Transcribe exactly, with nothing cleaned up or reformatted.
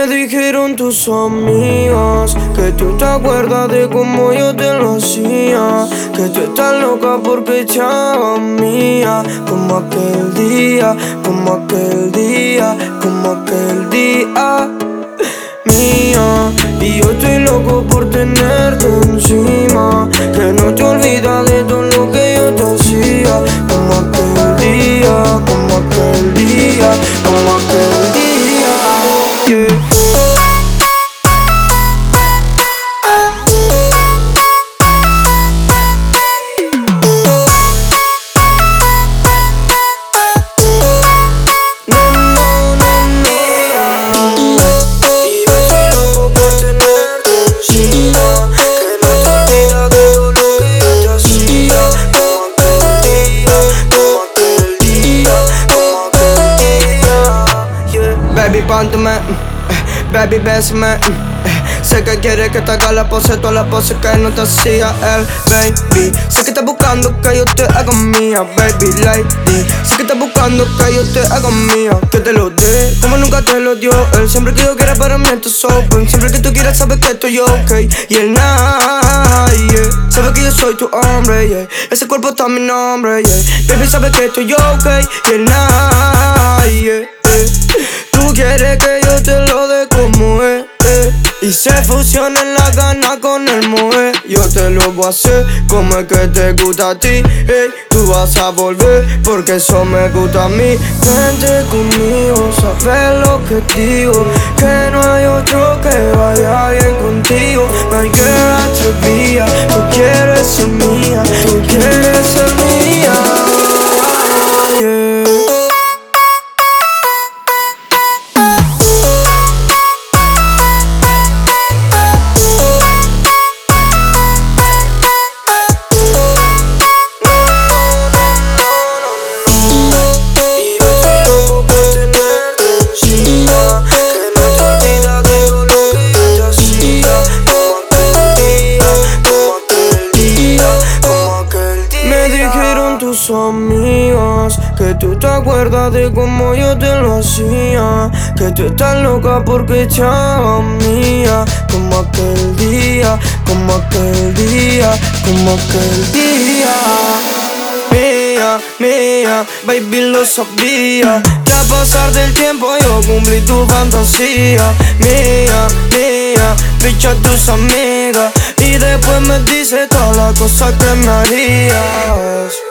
Me dijeron tus amigos que tú te acuerdas de cómo yo te lo hacía, que tú estás loca porque chava mía, como aquel día, como aquel día, como aquel día mía. Y yo estoy loco por tenerte encima, que no te olvidas de todo lo que yo te hacía, como aquel día, como aquel día, como aquel día, yeah. Baby, pónteme, eh, baby, bésame, eh, sé que quieres que te haga la pose, todas las poses que no te hacía el baby. Sé que estás buscando que yo te haga mía, baby lady. Sé que estás buscando que yo te haga mía, que te lo dé como nunca te lo dio él. Siempre que yo quiera para mí esto es open. Siempre que tú quieras sabes que estoy ok. Y el nadie sabe que yo soy tu hombre, yeah. Ese cuerpo está mi nombre, yeah. Baby sabe que estoy ok. Y el nadie tú quieres que yo te lo dé como es, eh, y se fusionen la gana con el moe. Yo te lo voy a hacer como es que te gusta a ti, hey. Tú vas a volver porque eso me gusta a mí. Vente conmigo, sabes lo que digo, que no hay otro que vaya bien contigo. My girl, atrevida, tú quieres ser mía, tú quieres ser mía, yeah. Tus amigos que tú te acuerdas de cómo yo te lo hacía, que tú estás loca porque chava mía, como aquel día, como aquel día, como aquel día. Mía, mía, baby lo sabía, que a pasar del tiempo yo cumplí tu fantasía. Mía, mía, bicha tus amigas, y después me dice todas las cosas que me harías.